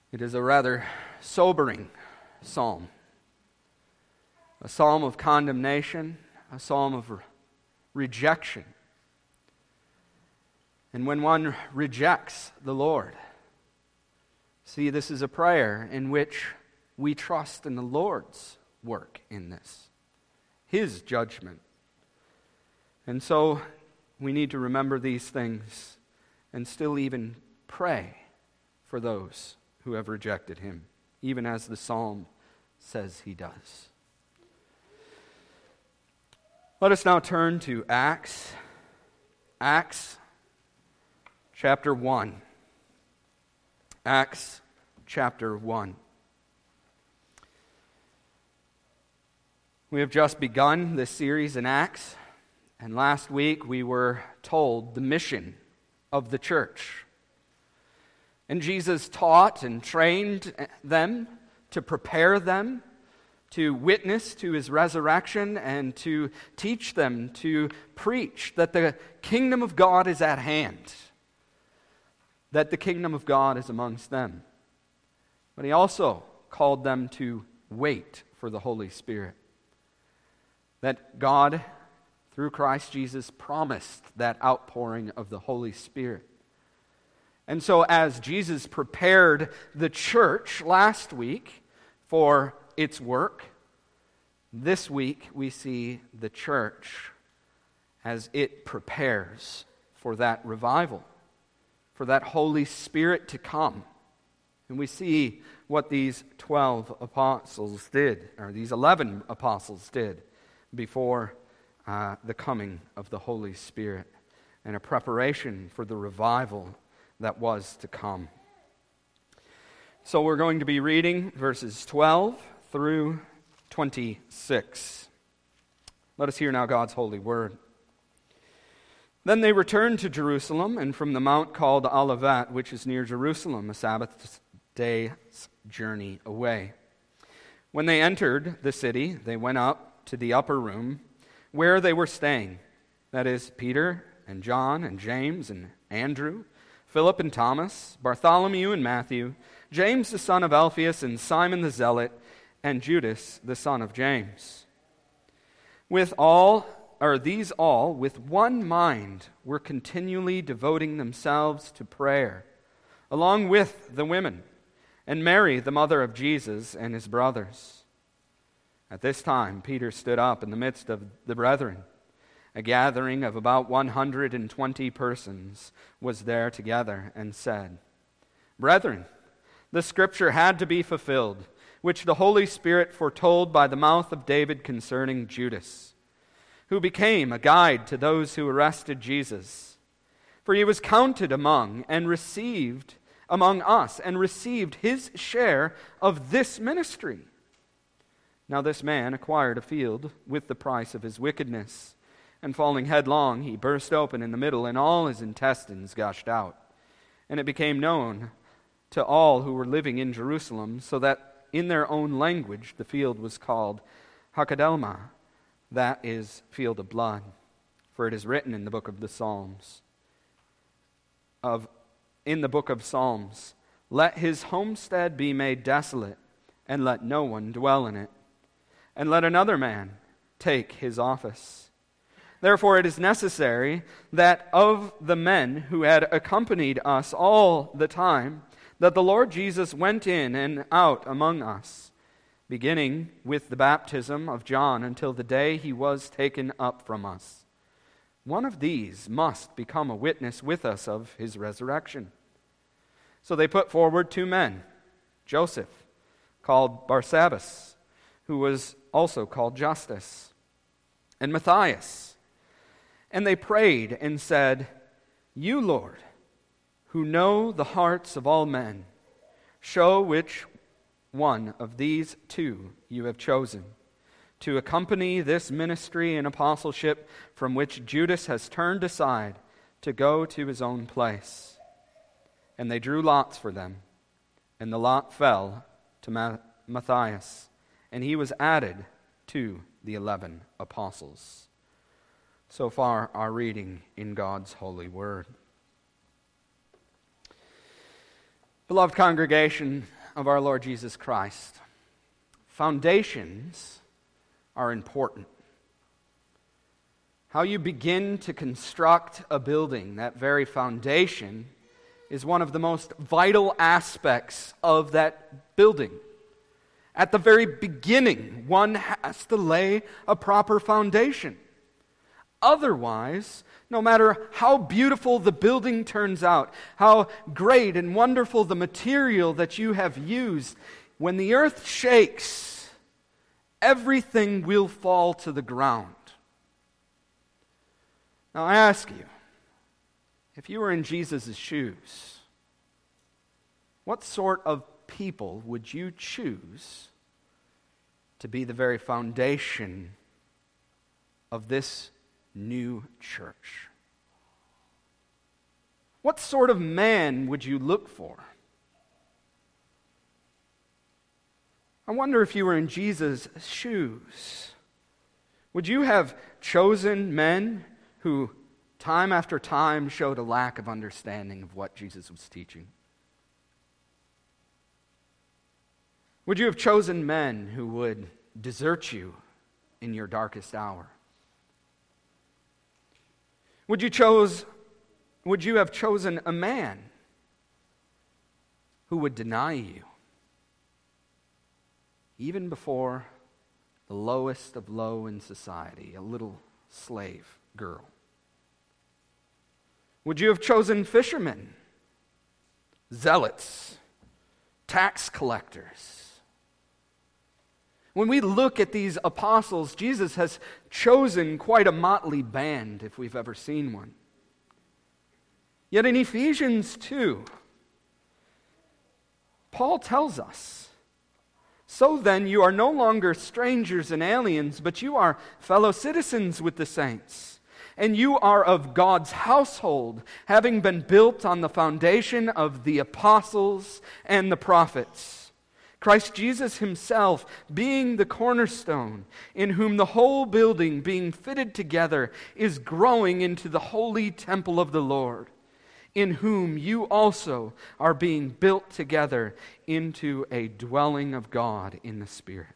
It is a rather sobering psalm. A psalm of condemnation, a psalm of rejection. And when one rejects the Lord, see, this is a prayer in which we trust in the Lord's work in this, His judgment. And so we need to remember these things and still even pray for those who have rejected Him, even as the psalm says He does. Let us now turn to Acts chapter 1. Acts chapter 1. We have just begun this series in Acts, and last week we were told the mission of the church. And Jesus taught and trained them to prepare them to witness to His resurrection and to teach them to preach that the kingdom of God is at hand, that the kingdom of God is amongst them. But He also called them to wait for the Holy Spirit, that God, through Christ Jesus, promised that outpouring of the Holy Spirit. And so as Jesus prepared the church last week for its work, this week we see the church as it prepares for that revival, for that Holy Spirit to come. And we see what these 12 apostles did, or these 11 apostles did, before the coming of the Holy Spirit, and a preparation for the revival that was to come. So we're going to be reading verses 12 through 26. Let us hear now God's holy word. Then they returned to Jerusalem, and from the mount called Olivet, which is near Jerusalem, a Sabbath day's journey away. When they entered the city, they went up to the upper room where they were staying, that is, Peter and John and James and Andrew, Philip and Thomas, Bartholomew and Matthew, James the son of Alphaeus and Simon the Zealot, and Judas the son of James. These all, with one mind, were continually devoting themselves to prayer, along with the women, and Mary, the mother of Jesus, and his brothers. At this time, Peter stood up in the midst of the brethren. A gathering of about 120 persons was there together, and said, "Brethren, the scripture had to be fulfilled, which the Holy Spirit foretold by the mouth of David concerning Judas, who became a guide to those who arrested Jesus. For he was counted among us, and received his share of this ministry. Now this man acquired a field with the price of his wickedness, and falling headlong, he burst open in the middle, and all his intestines gushed out. And it became known to all who were living in Jerusalem, so that in their own language the field was called Hakeldama, that is, field of blood. For it is written in the book of the Psalms, let his homestead be made desolate, and let no one dwell in it, and let another man take his office. Therefore it is necessary that of the men who had accompanied us all the time, that the Lord Jesus went in and out among us, beginning with the baptism of John until the day he was taken up from us. One of these must become a witness with us of his resurrection." So they put forward 2 men, Joseph, called Barsabbas, who was also called Justus, and Matthias. And they prayed and said, "You, Lord, who know the hearts of all men, show which one of these 2 you have chosen to accompany this ministry and apostleship from which Judas has turned aside to go to his own place." And they drew lots for them, and the lot fell to Matthias, and he was added to the 11 apostles. So far, our reading in God's holy word. Beloved congregation, of our Lord Jesus Christ, foundations are important. How you begin to construct a building, that very foundation, is one of the most vital aspects of that building. At the very beginning, one has to lay a proper foundation. Otherwise, no matter how beautiful the building turns out, how great and wonderful the material that you have used, when the earth shakes, everything will fall to the ground. Now I ask you, if you were in Jesus' shoes, what sort of people would you choose to be the very foundation of this new church? What sort of man would you look for? I wonder if you were in Jesus' shoes, would you have chosen men who time after time showed a lack of understanding of what Jesus was teaching? Would you have chosen men who would desert you in your darkest hour? Would you have chosen a man who would deny you, even before the lowest of low in society, a little slave girl? Would you have chosen fishermen, zealots, tax collectors? When we look at these apostles, Jesus has chosen quite a motley band, if we've ever seen one. Yet in Ephesians 2, Paul tells us, "So then you are no longer strangers and aliens, but you are fellow citizens with the saints, and you are of God's household, having been built on the foundation of the apostles and the prophets, Christ Jesus himself being the cornerstone, in whom the whole building being fitted together is growing into the holy temple of the Lord, in whom you also are being built together into a dwelling of God in the Spirit."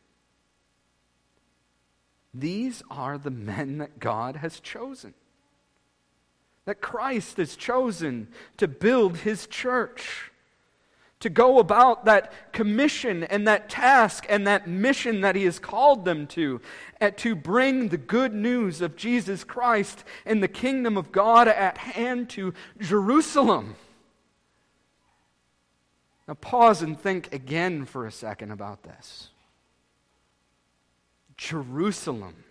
These are the men that God has chosen, that Christ has chosen to build his church, to go about that commission and that task and that mission that he has called them to bring the good news of Jesus Christ and the kingdom of God at hand to Jerusalem. Now pause and think again for a second about this. Jerusalem.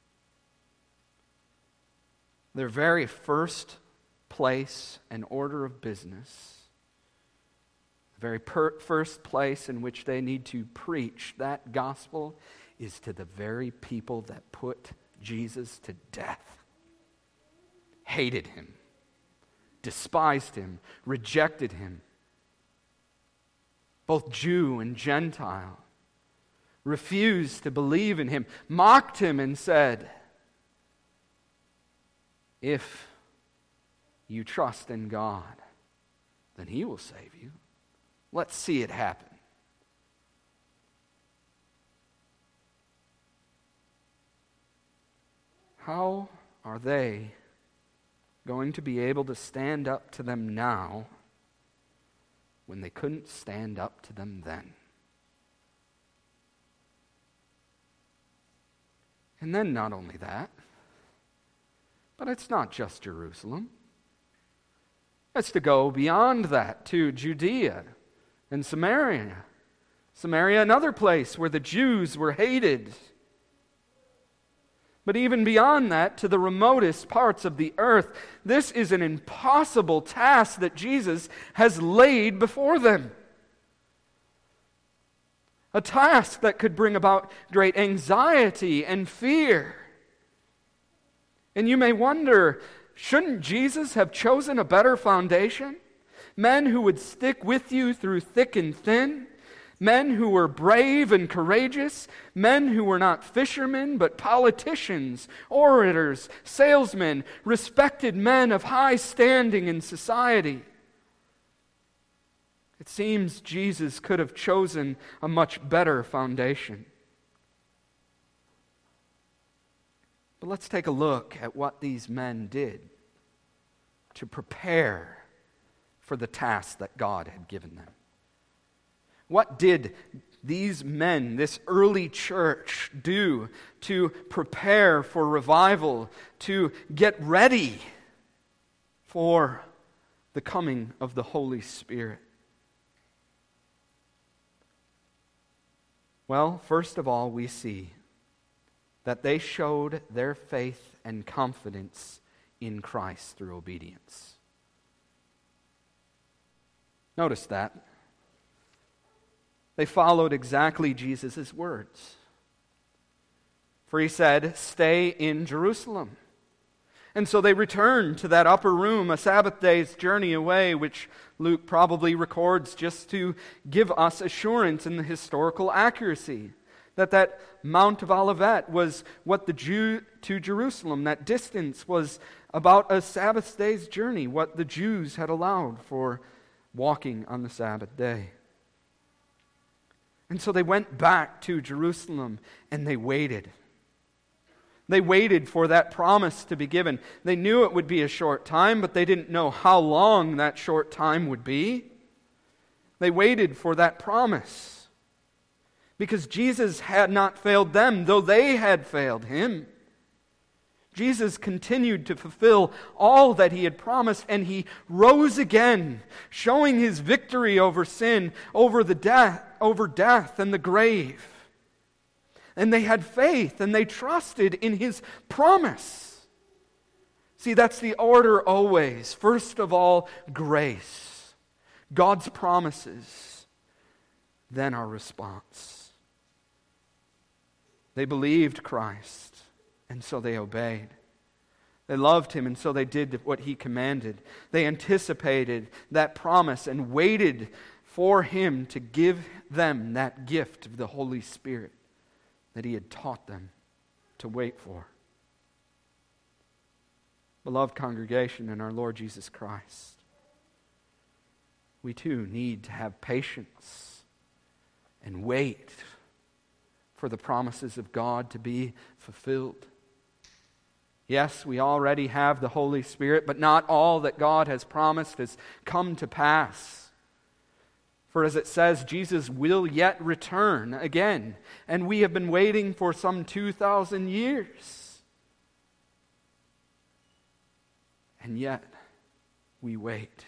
Their very first place and order of business, the very first place in which they need to preach that gospel, is to the very people that put Jesus to death, hated him, despised him, rejected him. Both Jew and Gentile refused to believe in him, mocked him, and said, "If you trust in God, then he will save you. Let's see it happen." How are they going to be able to stand up to them now when they couldn't stand up to them then? And then not only that, but it's not just Jerusalem. It's to go beyond that to Judea and Samaria. Samaria, another place where the Jews were hated. But even beyond that, to the remotest parts of the earth, this is an impossible task that Jesus has laid before them. A task that could bring about great anxiety and fear. And you may wonder, shouldn't Jesus have chosen a better foundation? Men who would stick with you through thick and thin. Men who were brave and courageous. Men who were not fishermen, but politicians, orators, salesmen, respected men of high standing in society. It seems Jesus could have chosen a much better foundation. But let's take a look at what these men did to prepare for the task that God had given them. What did these men, this early church, do to prepare for revival, to get ready for the coming of the Holy Spirit? Well, first of all, we see that they showed their faith and confidence in Christ through obedience. Notice that. They followed exactly Jesus' words. For he said, "Stay in Jerusalem." And so they returned to that upper room, a Sabbath day's journey away, which Luke probably records just to give us assurance in the historical accuracy. That Mount of Olivet was what to Jerusalem, that distance was about a Sabbath day's journey, what the Jews had allowed for walking on the Sabbath day. And so they went back to Jerusalem and they waited. They waited for that promise to be given. They knew it would be a short time, but they didn't know how long that short time would be. They waited for that promise because Jesus had not failed them, though they had failed him. Jesus continued to fulfill all that he had promised, and he rose again, showing his victory over sin, over death and the grave. And they had faith, and they trusted in his promise. See, that's the order always. First of all, grace, God's promises, then our response. They believed Christ, and so they obeyed. They loved him, and so they did what he commanded. They anticipated that promise and waited for him to give them that gift of the Holy Spirit that he had taught them to wait for. Beloved congregation in our Lord Jesus Christ, we too need to have patience and wait for the promises of God to be fulfilled. Yes, we already have the Holy Spirit, but not all that God has promised has come to pass. For as it says, Jesus will yet return again, and we have been waiting for some 2,000 years. And yet, we wait.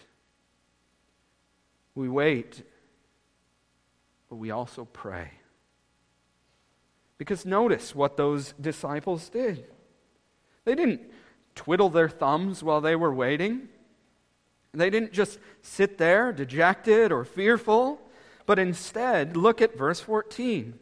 We wait, but we also pray. Because notice what those disciples did. They didn't twiddle their thumbs while they were waiting. They didn't just sit there dejected or fearful, but instead, look at verse 14.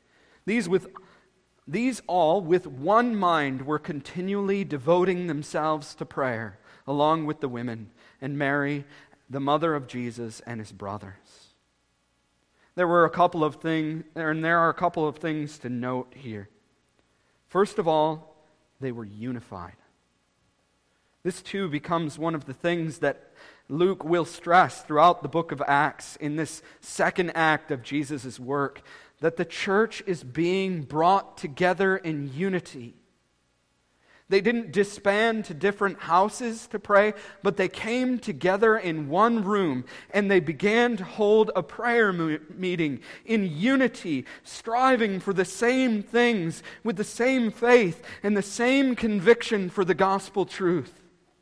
These all with one mind were continually devoting themselves to prayer, along with the women and Mary, the mother of Jesus, and his brothers. There are a couple of things to note here. First of all, they were unified. This too becomes one of the things that Luke will stress throughout the book of Acts in this second act of Jesus' work, that the church is being brought together in unity. They didn't disband to different houses to pray, but they came together in one room and they began to hold a prayer meeting in unity, striving for the same things with the same faith and the same conviction for the gospel truth.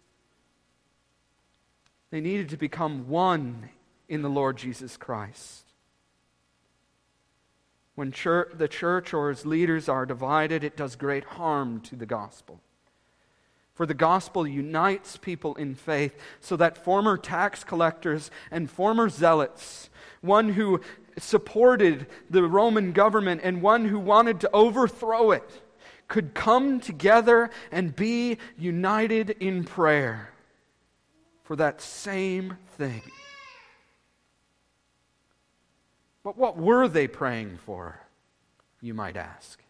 They needed to become one in the Lord Jesus Christ. When the church or its leaders are divided, it does great harm to the gospel. For the gospel unites people in faith so that former tax collectors and former zealots, one who supported the Roman government and one who wanted to overthrow it, could come together and be united in prayer for that same thing. But what were they praying for, you might ask?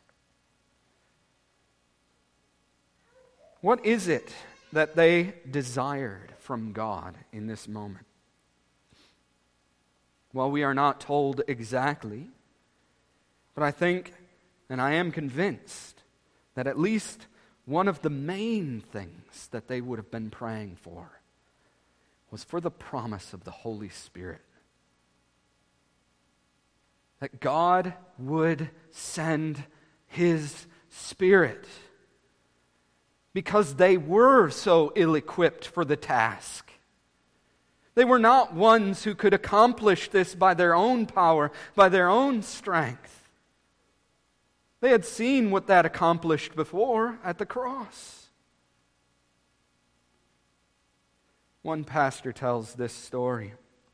What is it that they desired from God in this moment? Well, we are not told exactly, but I think, and I am convinced, that at least one of the main things that they would have been praying for was for the promise of the Holy Spirit. That God would send His Spirit, because they were so ill-equipped for the task. They were not ones who could accomplish this by their own power, by their own strength. They had seen what that accomplished before at the cross. One pastor tells this story.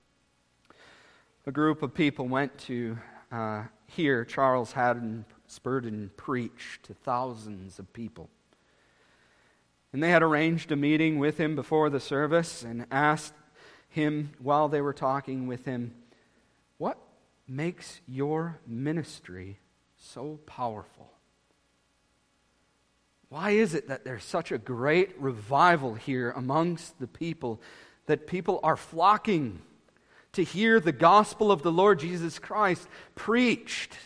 A group of people went to hear Charles Haddon Spurgeon preach to thousands of people. And they had arranged a meeting with him before the service and asked him, while they were talking with him, what makes your ministry so powerful? Why is it that there's such a great revival here amongst the people, that people are flocking to hear the gospel of the Lord Jesus Christ preached?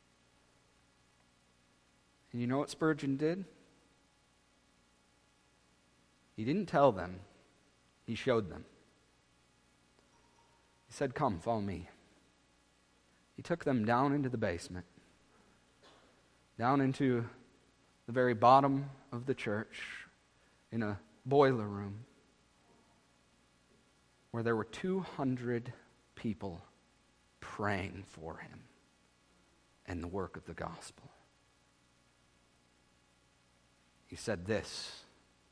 And you know what Spurgeon did? He didn't tell them. He showed them. He said, "Come, follow me." He took them down into the basement, down into the very bottom of the church, in a boiler room, where there were 200 people praying for him and the work of the gospel. He said, This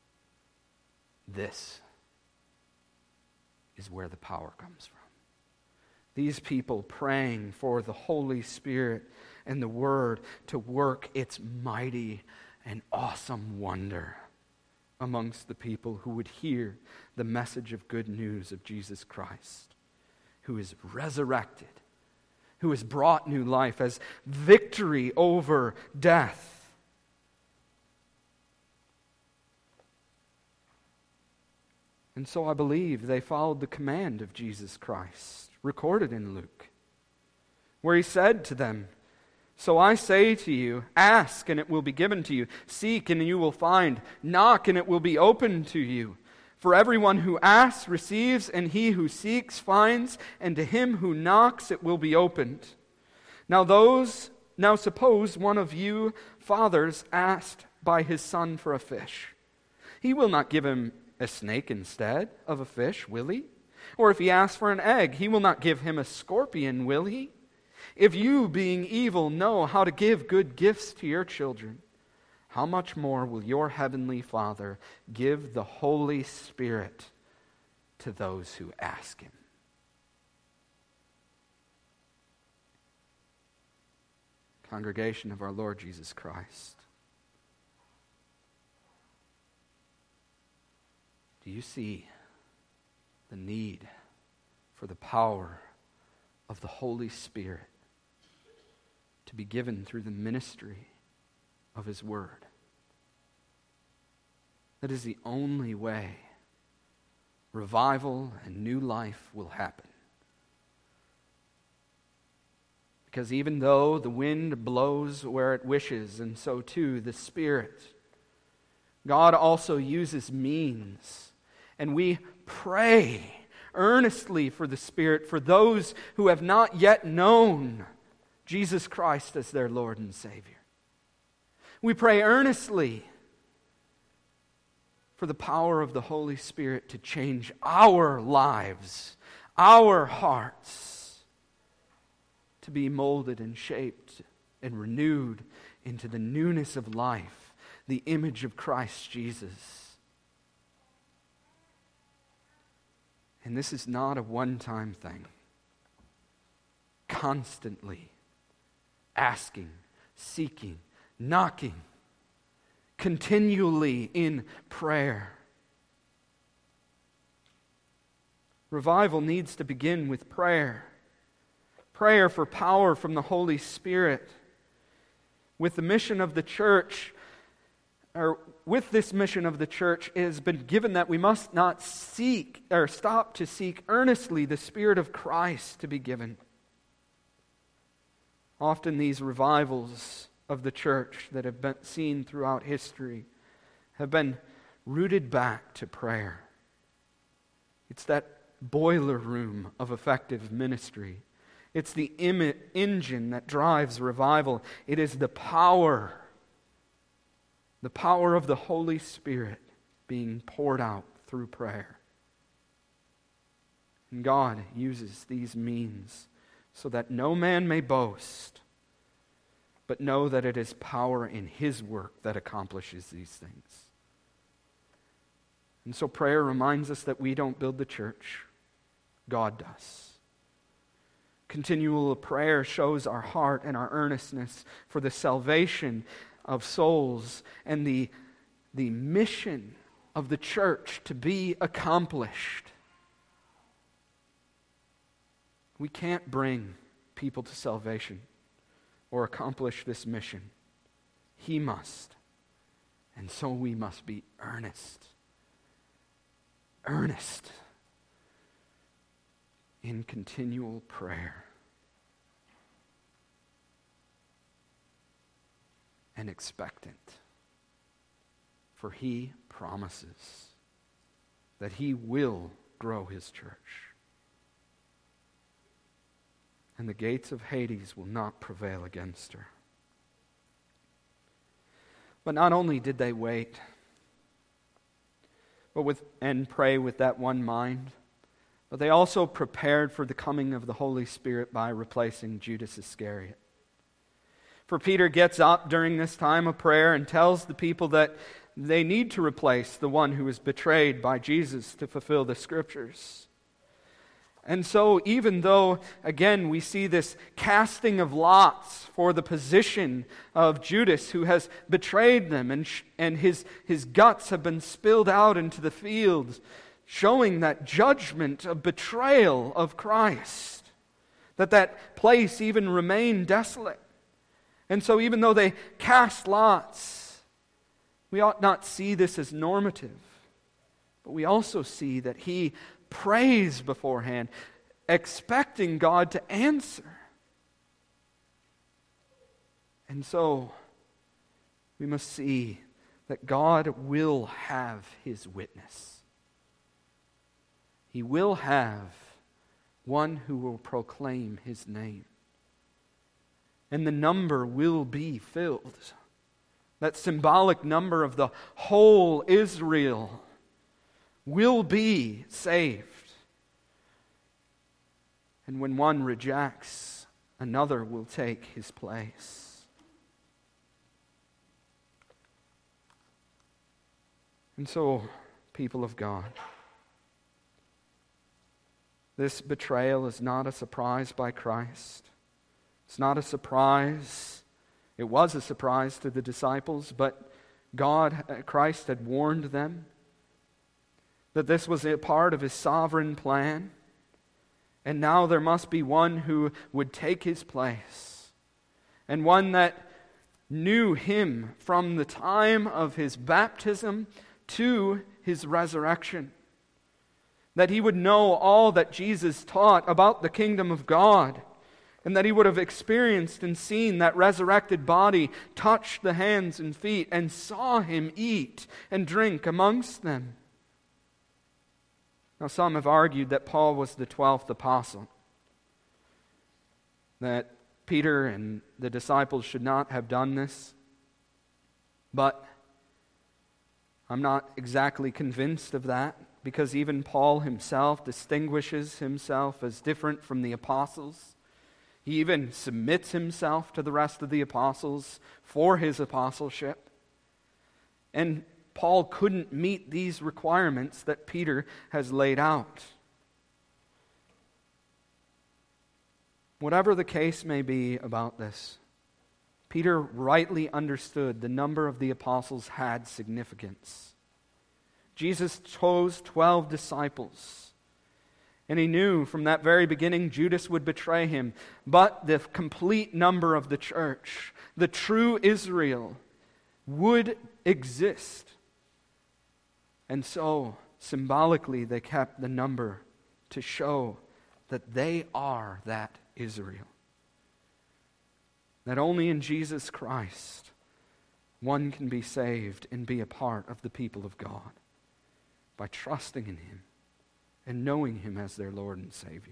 is where the power comes from. These people praying for the Holy Spirit and the Word to work its mighty and awesome wonder amongst the people who would hear the message of good news of Jesus Christ, who is resurrected, who has brought new life as victory over death. And so I believe they followed the command of Jesus Christ, recorded in Luke, where He said to them, "So I say to you, ask and it will be given to you. Seek and you will find. Knock and it will be opened to you. For everyone who asks receives, and he who seeks finds, and to him who knocks it will be opened. Now suppose one of you fathers asked by his son for a fish. He will not give him a snake instead of a fish, will he? Or if he asks for an egg, he will not give him a scorpion, will he? If you, being evil, know how to give good gifts to your children, how much more will your heavenly Father give the Holy Spirit to those who ask Him?" Congregation of our Lord Jesus Christ, do you see the need for the power of the Holy Spirit to be given through the ministry of His Word? That is the only way revival and new life will happen. Because even though the wind blows where it wishes, and so too the Spirit, God also uses means. And we pray earnestly for the Spirit for those who have not yet known Jesus Christ as their Lord and Savior. We pray earnestly for the power of the Holy Spirit to change our lives, our hearts, to be molded and shaped and renewed into the newness of life, the image of Christ Jesus. And this is not a one-time thing. Constantly asking, seeking, knocking, continually in prayer. Revival needs to begin with prayer. Prayer for power from the Holy Spirit. With the mission of the church, with this mission of the church, it has been given that we must not seek or stop to seek earnestly the Spirit of Christ to be given. Often these revivals of the church that have been seen throughout history have been rooted back to prayer. It's that boiler room of effective ministry. It's the engine that drives revival. It is the power of the Holy Spirit being poured out through prayer. And God uses these means so that no man may boast, but know that it is power in His work that accomplishes these things. And so prayer reminds us that we don't build the church, God does. Continual prayer shows our heart and our earnestness for the salvation of souls and the mission of the church to be accomplished. We can't bring people to salvation or accomplish this mission. He must. And so we must be earnest in continual prayer and expectant. For He promises that He will grow His church. And the gates of Hades will not prevail against her. But not only did they wait, and pray with that one mind, but they also prepared for the coming of the Holy Spirit by replacing Judas Iscariot. For Peter gets up during this time of prayer and tells the people that they need to replace the one who was betrayed by Jesus to fulfill the Scriptures. And so even though, again, we see this casting of lots for the position of Judas who has betrayed them and his guts have been spilled out into the fields, showing that judgment of betrayal of Christ, that place even remained desolate. And so even though they cast lots, we ought not see this as normative, but we also see that he prays beforehand, expecting God to answer. And so we must see that God will have His witness. He will have one who will proclaim His name. And the number will be filled. That symbolic number of the whole Israel will be saved. And when one rejects, another will take his place. And so, people of God, this betrayal is not a surprise by Christ. It's not a surprise. It was a surprise to the disciples, but Christ had warned them that this was a part of His sovereign plan. And now there must be one who would take His place, and one that knew Him from the time of His baptism to His resurrection. That he would know all that Jesus taught about the kingdom of God, and that he would have experienced and seen that resurrected body, touched the hands and feet, and saw Him eat and drink amongst them. Now, some have argued that Paul was the 12th apostle, that Peter and the disciples should not have done this, but I'm not exactly convinced of that, because even Paul himself distinguishes himself as different from the apostles. He even submits himself to the rest of the apostles for his apostleship. And Paul couldn't meet these requirements that Peter has laid out. Whatever the case may be about this, Peter rightly understood the number of the apostles had significance. Jesus chose 12 disciples, and He knew from that very beginning Judas would betray Him. But the complete number of the church, the true Israel, would exist. And so, symbolically, they kept the number to show that they are that Israel. That only in Jesus Christ one can be saved and be a part of the people of God by trusting in Him and knowing Him as their Lord and Savior.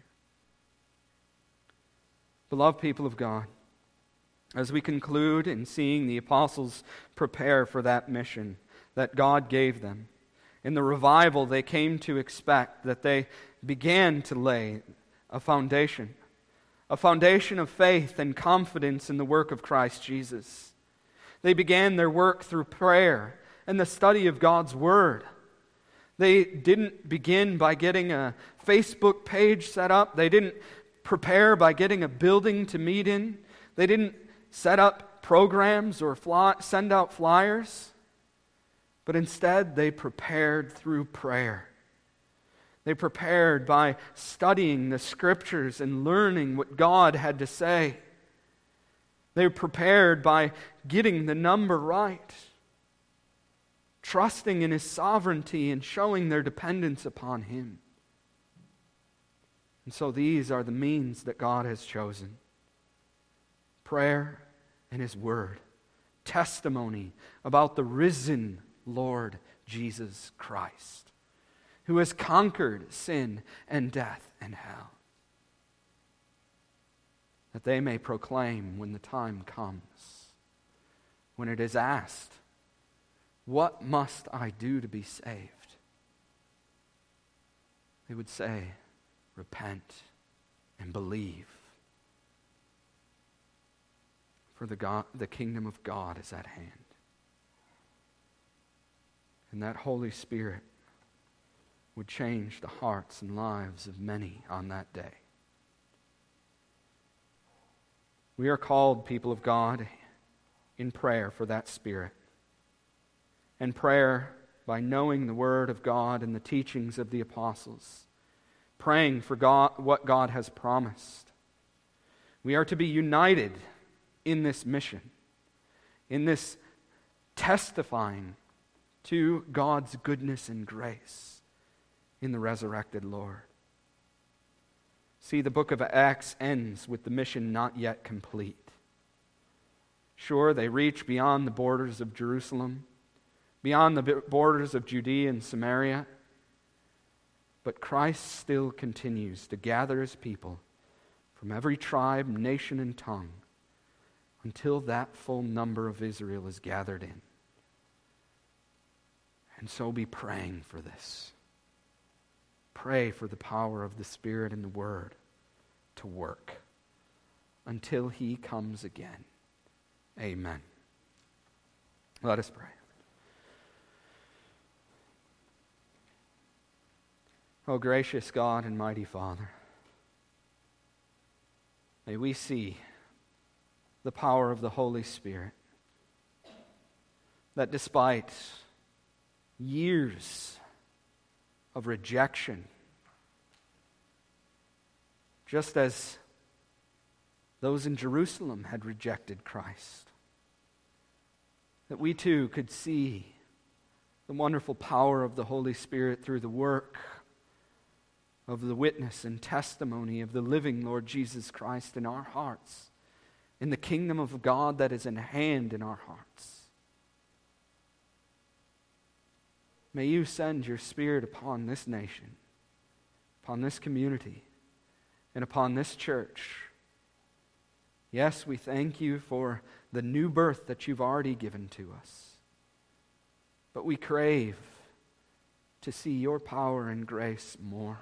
Beloved people of God, as we conclude in seeing the apostles prepare for that mission that God gave them, in the revival they came to expect, that they began to lay a foundation of faith and confidence in the work of Christ Jesus. They began their work through prayer and the study of God's Word. They didn't begin by getting a Facebook page set up. They didn't prepare by getting a building to meet in. They didn't set up programs or send out flyers. But instead, they prepared through prayer. They prepared by studying the Scriptures and learning what God had to say. They prepared by getting the number right, trusting in His sovereignty and showing their dependence upon Him. And so these are the means that God has chosen: prayer and His Word, testimony about the risen Lord Jesus Christ, who has conquered sin and death and hell, that they may proclaim when the time comes, when it is asked, "What must I do to be saved?" They would say, "Repent and believe, for the kingdom of God is at hand." And that Holy Spirit would change the hearts and lives of many on that day. We are called, people of God, in prayer for that Spirit. And prayer by knowing the Word of God and the teachings of the apostles. Praying for God, what God has promised. We are to be united in this mission, in this testifying to God's goodness and grace in the resurrected Lord. See, the book of Acts ends with the mission not yet complete. Sure, they reach beyond the borders of Jerusalem, beyond the borders of Judea and Samaria, but Christ still continues to gather His people from every tribe, nation, and tongue until that full number of Israel is gathered in. And so be praying for this. Pray for the power of the Spirit and the Word to work until He comes again. Amen. Let us pray. Oh, gracious God and mighty Father, may we see the power of the Holy Spirit, that despite years of rejection, just as those in Jerusalem had rejected Christ, that we too could see the wonderful power of the Holy Spirit through the work of the witness and testimony of the living Lord Jesus Christ in our hearts, in the kingdom of God that is in hand in our hearts. May you send your Spirit upon this nation, upon this community, and upon this church. Yes, we thank you for the new birth that you've already given to us. But we crave to see your power and grace more.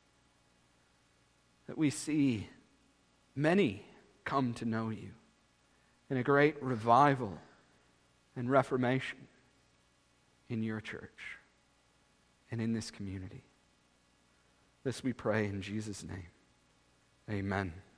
That we see many come to know you in a great revival and reformation in your church and in this community. This we pray in Jesus' name. Amen.